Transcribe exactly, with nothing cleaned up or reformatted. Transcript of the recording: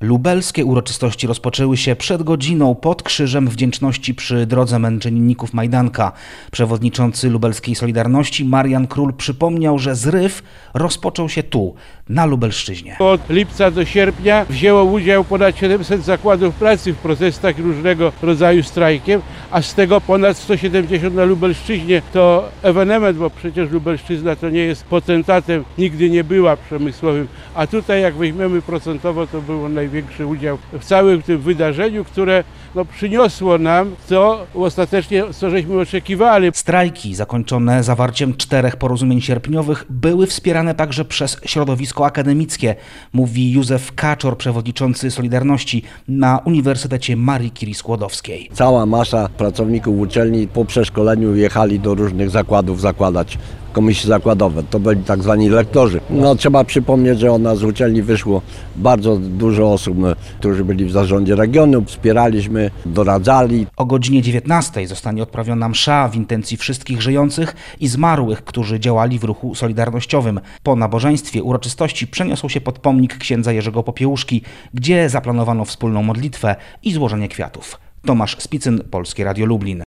Lubelskie uroczystości rozpoczęły się przed godziną pod Krzyżem Wdzięczności przy drodze męczenników Majdanka. Przewodniczący lubelskiej Solidarności Marian Król przypomniał, że zryw rozpoczął się tu, na Lubelszczyźnie. Od lipca do sierpnia wzięło udział ponad siedemset zakładów pracy w protestach różnego rodzaju strajkiem, a z tego ponad sto siedemdziesiąt na Lubelszczyźnie. To ewenement, bo przecież Lubelszczyzna to nie jest potentatem, nigdy nie była przemysłowym, a tutaj jak weźmiemy procentowo, to było największy udział w całym tym wydarzeniu, które no, przyniosło nam to ostatecznie, co żeśmy oczekiwali. Strajki zakończone zawarciem czterech porozumień sierpniowych były wspierane także przez środowisko akademickie, mówi Józef Kaczor, przewodniczący Solidarności na Uniwersytecie Marii Curie Skłodowskiej. Cała masa pracowników uczelni po przeszkoleniu jechali do różnych zakładów zakładać komisje zakładowe. To byli tak zwani lektorzy. No, trzeba przypomnieć, że od nas z uczelni wyszło bardzo dużo osób, którzy byli w zarządzie regionu. Wspieraliśmy, doradzali. O godzinie dziewiętnastej zostanie odprawiona msza w intencji wszystkich żyjących i zmarłych, którzy działali w ruchu solidarnościowym. Po nabożeństwie uroczystości przeniosą się pod pomnik księdza Jerzego Popiełuszki, gdzie zaplanowano wspólną modlitwę i złożenie kwiatów. Tomasz Spicyn, Polskie Radio Lublin.